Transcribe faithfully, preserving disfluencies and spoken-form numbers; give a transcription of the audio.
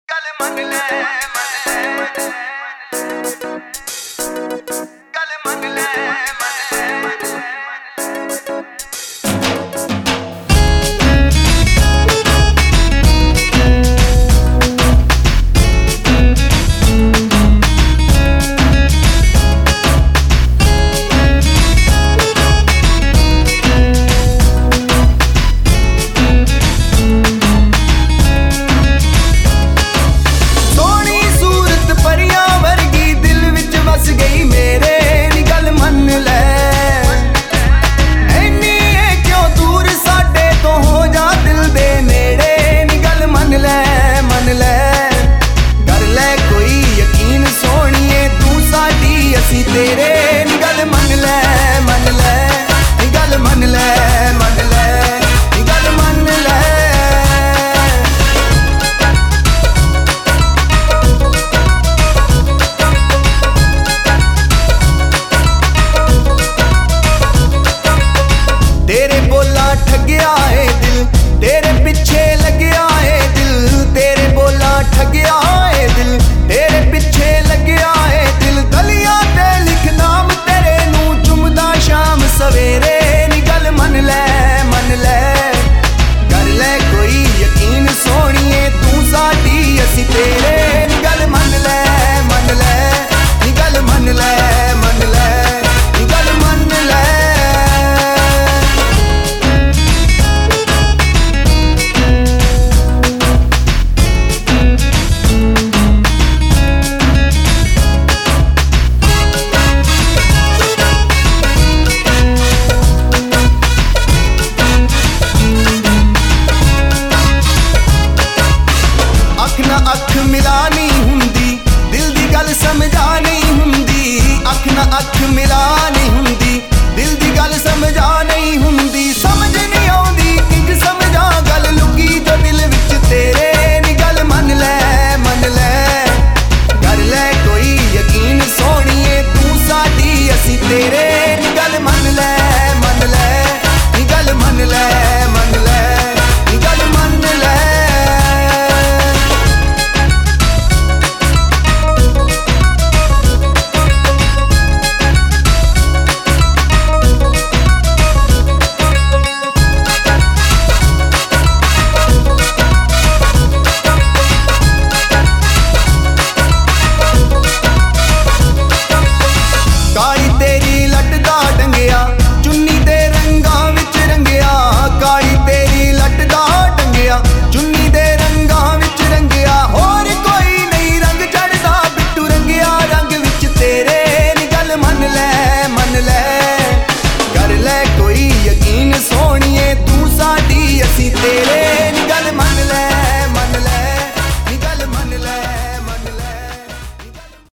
गल मन ले मन ले गल मन ले मन ले तेरे नी गल मन ले मन ले नी गल मन ले मन ले नी गल मन ले तेरे बोला ठगया है दिल तेरे पीछे लगया है दिल तेरे बोला ठगया है दिल तेरे पीछे लगया है दिल गलियां सवेरे नी गल मन ले मन ले कर ले कोई यकीन सोनिए तू साडी असी तेरे नी गल मन ले मन ले नी गल मन ले मन ले नी गल मन ले अख मिला नहीं हुंदी दिल दी गल समझा नहीं हुंदी अख ना अख मिला नहीं हुंदी दिल दी गल समझा नहीं हुंदी